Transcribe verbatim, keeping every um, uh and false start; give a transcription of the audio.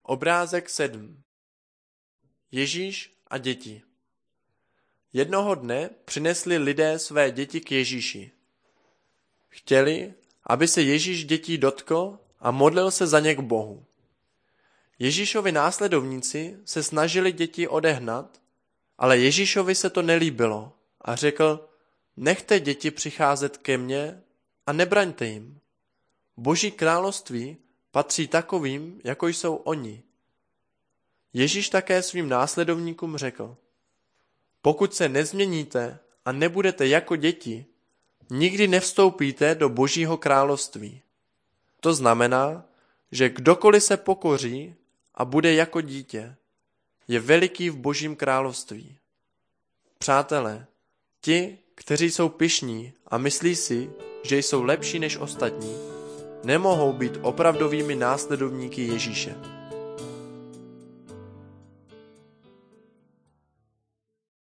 Obrázek sedm. Ježíš a děti. Jednoho dne přinesli lidé své děti k Ježíši. Chtěli, aby se Ježíš dětí dotkl a modlil se za ně k Bohu. Ježíšovi následovníci se snažili děti odehnat, ale Ježíšovi se to nelíbilo a řekl: nechte děti přicházet ke mně a nebraňte jim. Boží království patří takovým, jako jsou oni. Ježíš také svým následovníkům řekl: pokud se nezměníte a nebudete jako děti, nikdy nevstoupíte do Božího království. To znamená, že kdokoliv se pokoří a bude jako dítě, je veliký v Božím království. Přátelé, ti, kteří jsou pyšní a myslí si, že jsou lepší než ostatní, nemohou být opravdovými následovníky Ježíše.